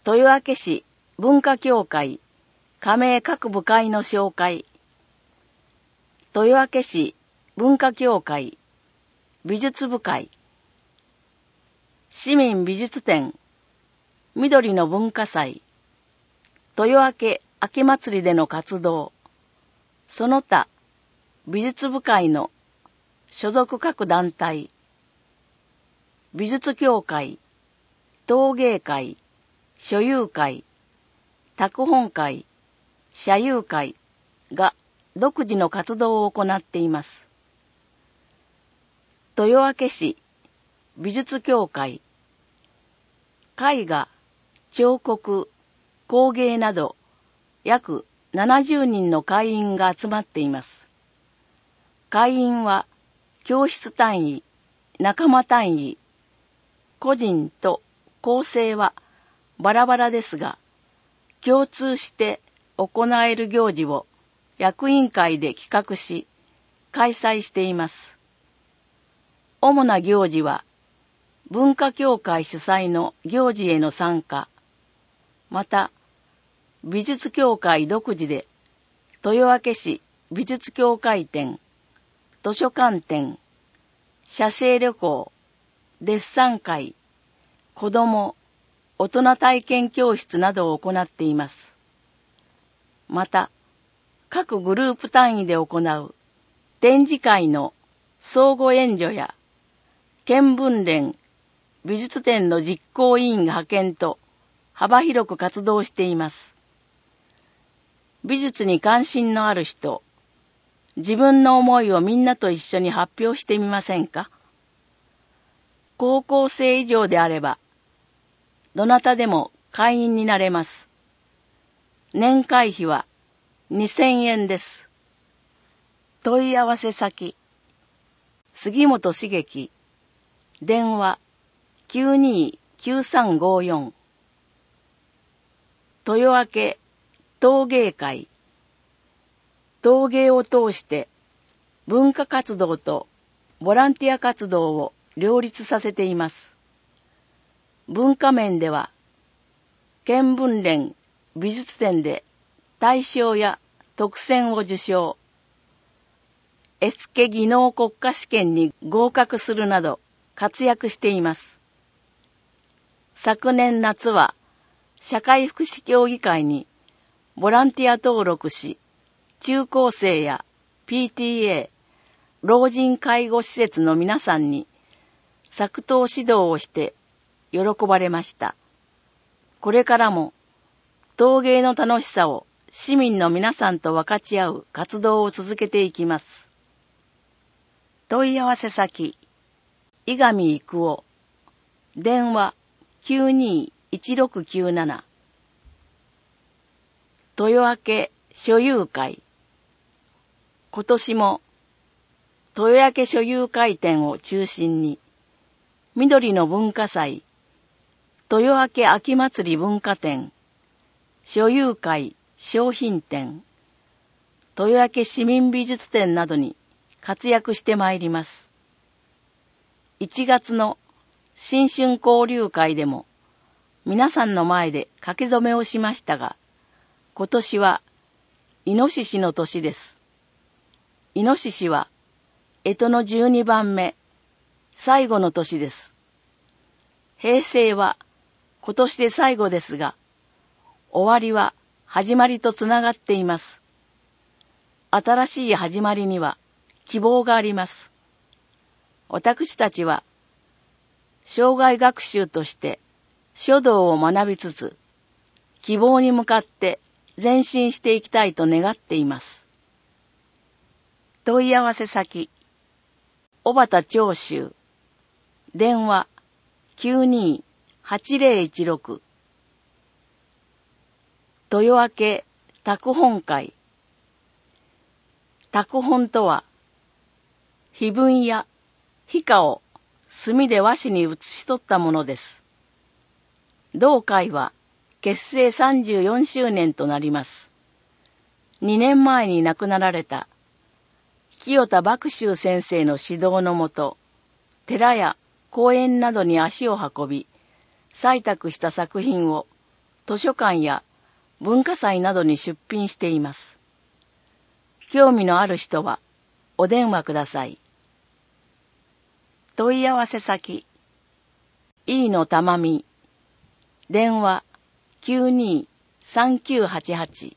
豊明市文化協会加盟各部会の紹介。豊明市文化協会美術部会市民美術展緑の文化祭豊明秋祭りでの活動その他美術部会の所属各団体美術協会陶芸会所有会拓本会社友会が独自の活動を行っています。豊明市美術協会絵画、彫刻、工芸など約70人の会員が集まっています。会員は教室単位、仲間単位、個人と構成はバラバラですが、共通して行える行事を役員会で企画し、開催しています。主な行事は、文化協会主催の行事への参加、また、美術協会独自で、豊明市美術協会展、図書館展、写生旅行、デッサン会、子ども、大人体験教室などを行っています。また、各グループ単位で行う展示会の相互援助や見聞連美術展の実行委員派遣と幅広く活動しています。美術に関心のある人、自分の思いをみんなと一緒に発表してみませんか？高校生以上であれば、どなたでも会員になれます。年会費は2000円です。問い合わせ先、杉本茂樹、電話929354、豊明陶芸会、陶芸を通して文化活動とボランティア活動を両立させています。文化面では、見聞連美術展で大賞や特選を受賞、絵付け技能国家試験に合格するなど活躍しています。昨年夏は社会福祉協議会にボランティア登録し、中高生や PTA、老人介護施設の皆さんに作陶指導をして喜ばれました。これからも陶芸の楽しさを市民の皆さんと分かち合う活動を続けていきます。問い合わせ先、伊上育夫、電話921697、豊明所有会、今年も豊明所有会展を中心に、緑の文化祭、豊明秋祭り文化展、所有会商品展、豊明市民美術展などに活躍してまいります。1月の新春交流会でも皆さんの前で書き初めをしましたが、今年はイノシシの年です。イノシシは干支の12番目、最後の年です。平成は今年で最後ですが、終わりは始まりとつながっています。新しい始まりには希望があります。私たちは、生涯学習として書道を学びつつ、希望に向かって前進していきたいと願っています。問い合わせ先、小畑長州、電話928016、豊明拓本会。拓本とは、碑文や碑画を墨で和紙に写し取ったものです。同会は結成34周年となります。2年前に亡くなられた清田麦秋先生の指導のもと、寺や公園などに足を運び、採択した作品を図書館や文化祭などに出品しています。興味のある人はお電話ください。問い合わせ先、飯野珠美、電話92-3988、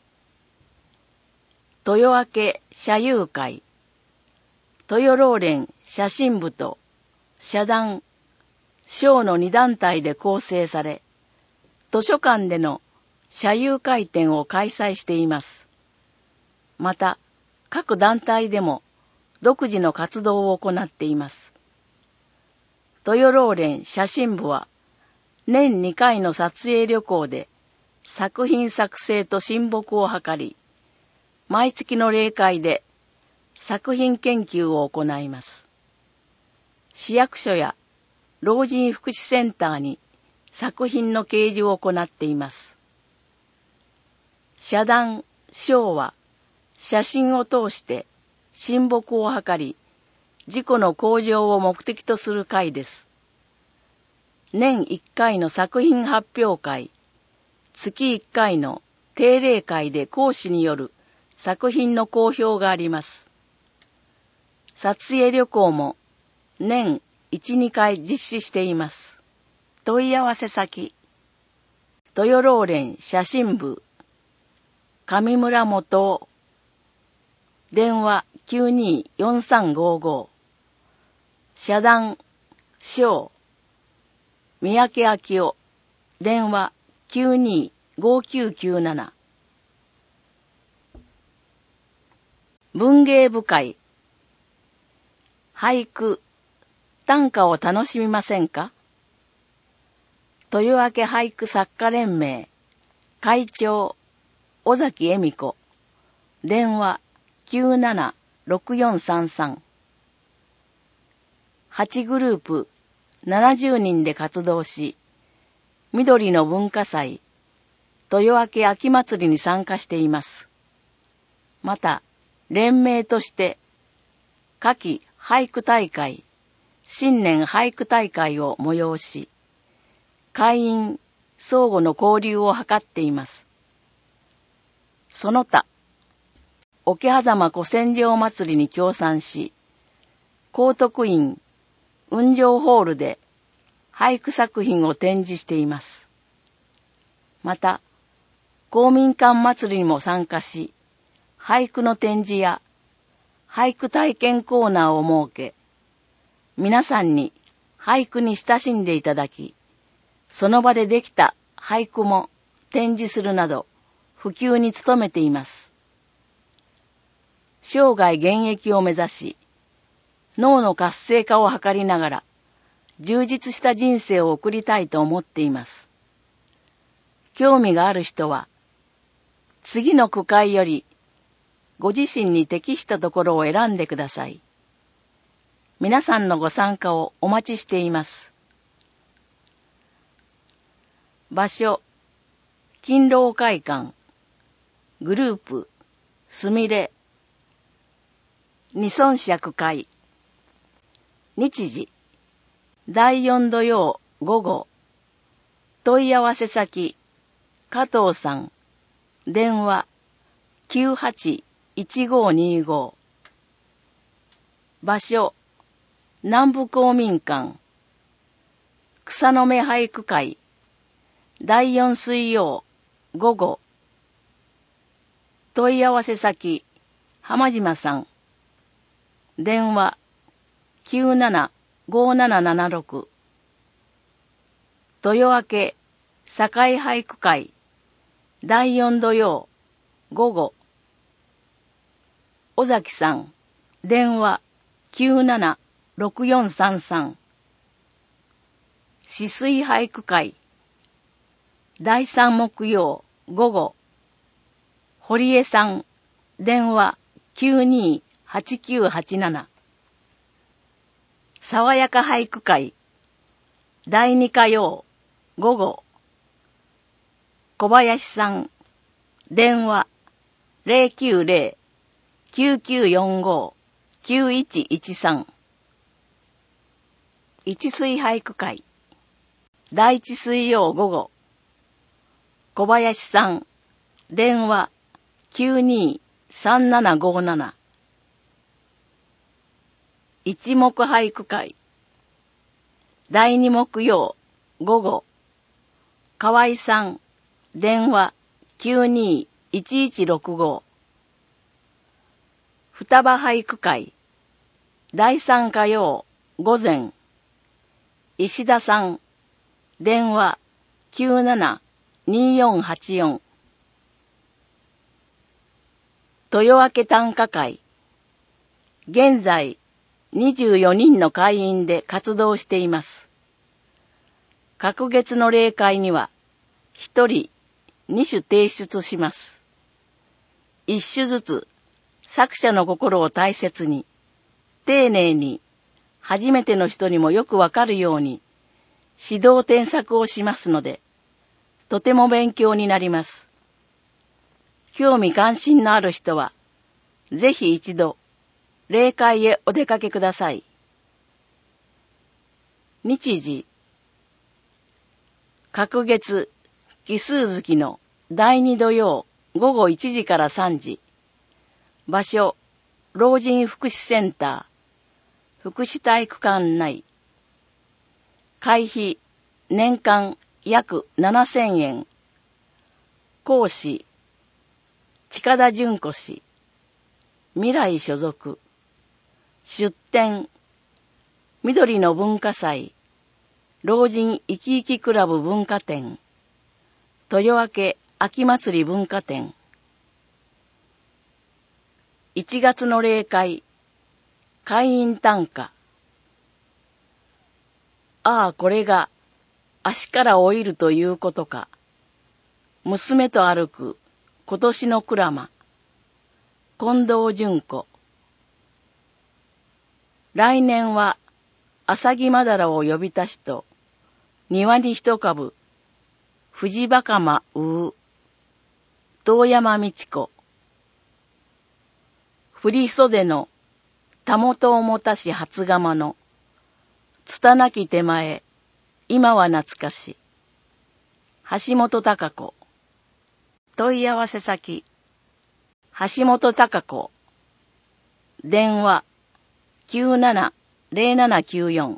豊明社友会、豊老連写真部と社団、省の2団体で構成され、図書館での社友会展を開催しています。また、各団体でも独自の活動を行っています。豊老連写真部は、年2回の撮影旅行で作品作成と親睦を図り、毎月の例会で作品研究を行います。市役所や老人福祉センターに作品の掲示を行っています。社団、省は写真を通して親睦を図り、自己の向上を目的とする会です。年1回の作品発表会、月1回の定例会で講師による作品の公表があります。撮影旅行も年1、2回実施しています。問い合わせ先、豊老連写真部、上村元、電話92-4355、社団、省、三宅昭夫、電話92-5997、文芸部会、俳句、短歌を楽しみませんか？豊明俳句作家連盟、会長、尾崎恵美子、電話97-6433、8グループ70人で活動し、緑の文化祭、豊明秋祭りに参加しています。また、連盟として、夏季俳句大会、新年俳句大会を催し、会員相互の交流を図っています。その他、桶狭間古戦場祭りに協賛し、高徳院雲上ホールで俳句作品を展示しています。また、公民館祭りにも参加し、俳句の展示や俳句体験コーナーを設け、皆さんに俳句に親しんでいただき、その場でできた俳句も展示するなど、普及に努めています。生涯現役を目指し、脳の活性化を図りながら、充実した人生を送りたいと思っています。興味がある人は、次の句会より、ご自身に適したところを選んでください。皆さんのご参加をお待ちしています。場所、勤労会館、グループ、すみれ、二尊釈会、日時、第4土曜午後、問い合わせ先、加藤さん、電話、98-1525、場所、南部公民館、草の芽俳句会、第4水曜午後、問い合わせ先、浜島さん、電話、97-5776、豊明境俳句会、第4土曜午後、尾崎さん、電話97-6433、止水俳句会、第3木曜午後、堀江さん、電話92-8987、爽やか俳句会、第2火曜午後、小林さん、電話090-9945-9113、一水俳句会、第1水曜午後、 小林さん、電話 92-3757。一木俳句会。第2木曜午後。河合さん、電話 92-1165。双葉俳句会。第3火曜午前。石田さん、電話 97-2484。豊明短歌会。現在24人の会員で活動しています。各月の例会には1人2首提出します。1首ずつ作者の心を大切に、丁寧に、初めての人にもよくわかるように指導添削をしますので、とても勉強になります。興味関心のある人は、ぜひ一度、例会へお出かけください。日時、各月奇数月の第2土曜午後1時から3時。場所、老人福祉センター、福祉体育館内。会費、年間約7000円。講師、近田純子氏。未来所属。出展、緑の文化祭、老人生き生きクラブ文化展、豊明秋祭り文化展。1月の例会、会員短歌。ああ、これが足から老いるということか。娘と歩く今年の鞍馬。近藤純子。来年はアサギマダラを呼び出しと、庭に一株、藤バカマウー、遠山美智子。振り袖のたもとをもたし初釜の、拙なき手前、今は懐かし。橋本孝子。問い合わせ先、橋本孝子。電話、97-0794。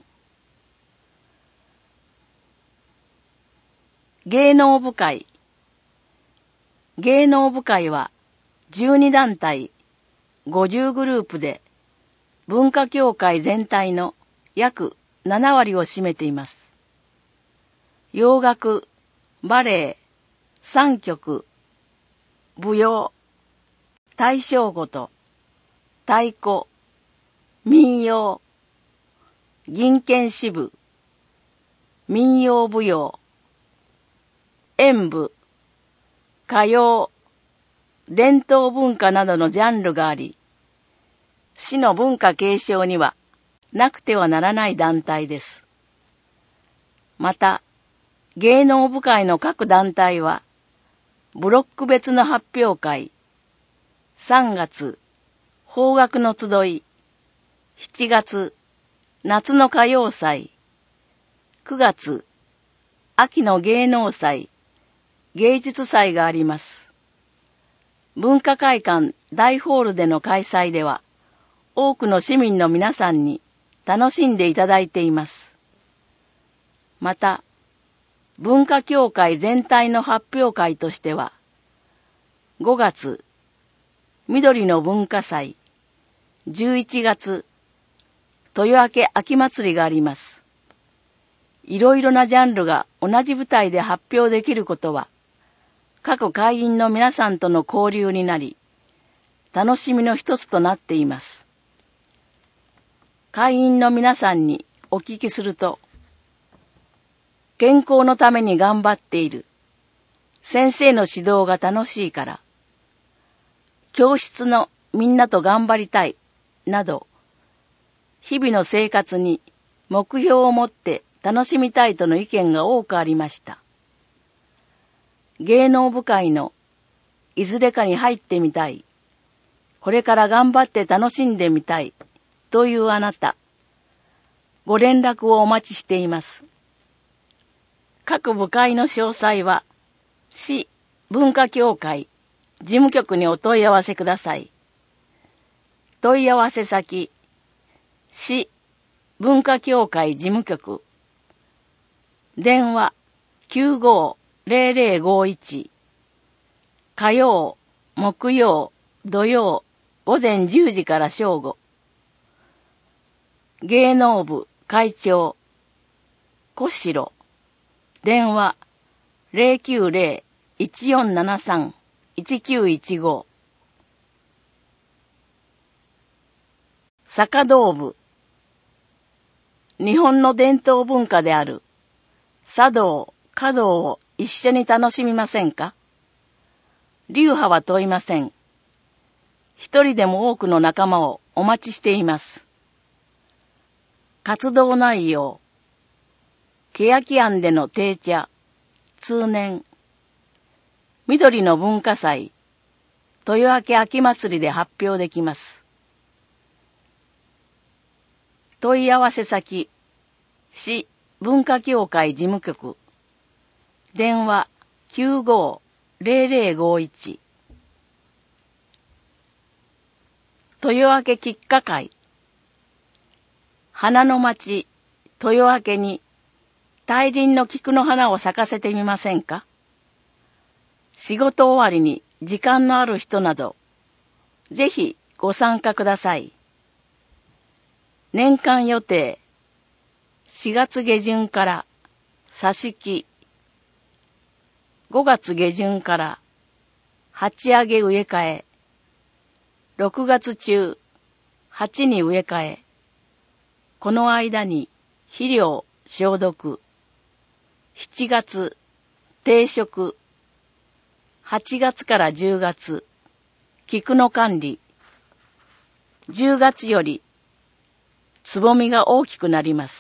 芸能部会。芸能部会は12団体50グループで文化協会全体の約7割を占めています。洋楽、バレエ、三曲、舞踊、大正琴、太鼓、民謡、銀剣支部、民謡舞踊、演舞、歌謡、伝統文化などのジャンルがあり、市の文化継承にはなくてはならない団体です。また、芸能部会の各団体は、ブロック別の発表会、3月、邦楽の集い、7月、夏の歌謡祭、9月、秋の芸能祭、芸術祭があります。文化会館大ホールでの開催では、多くの市民の皆さんに楽しんでいただいています。また、文化協会全体の発表会としては、5月、緑の文化祭、11月、豊明秋祭りがあります。いろいろなジャンルが同じ舞台で発表できることは、各会員の皆さんとの交流になり、楽しみの一つとなっています。会員の皆さんにお聞きすると、健康のために頑張っている。先生の指導が楽しいから。教室のみんなと頑張りたい。など、日々の生活に目標を持って楽しみたいとの意見が多くありました。芸能部会のいずれかに入ってみたい。これから頑張って楽しんでみたい。というあなた。ご連絡をお待ちしています。各部会の詳細は、 市文化協会事務局にお問い合わせください。問い合わせ先、市文化協会事務局。電話950051。火曜、木曜、土曜、午前10時から正午。芸能部会長、小城。電話090-1473-1915。酒道部。日本の伝統文化である茶道、華道を一緒に楽しみませんか？流派は問いません。一人でも多くの仲間をお待ちしています。活動内容。欅庵での定茶、通年。緑の文化祭、豊明秋祭りで発表できます。問い合わせ先、市文化協会事務局。電話950051。豊明菊花会。花の町、豊明に大輪の菊の花を咲かせてみませんか？仕事終わりに時間のある人など、ぜひご参加ください。年間予定、4月下旬から挿し木、5月下旬から鉢上げ植え替え、6月中、鉢に植え替え、この間に肥料、消毒、7月、定植、8月から10月、菊の管理、10月より、つぼみが大きくなります。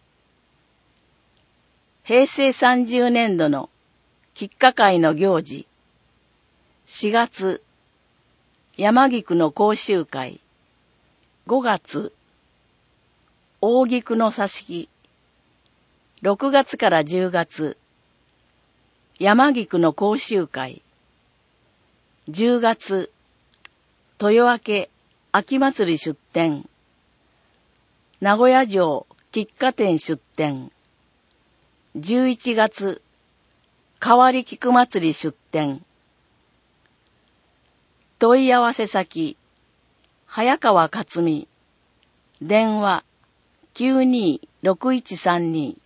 平成30年度の菊花会の行事、4月、山菊の講習会、5月、大菊の挿し木、6月から10月、山菊の講習会、10月、豊明秋祭り出店、名古屋城菊花店出店、11月、変わり菊祭り出店。問い合わせ先、早川克美、電話926132。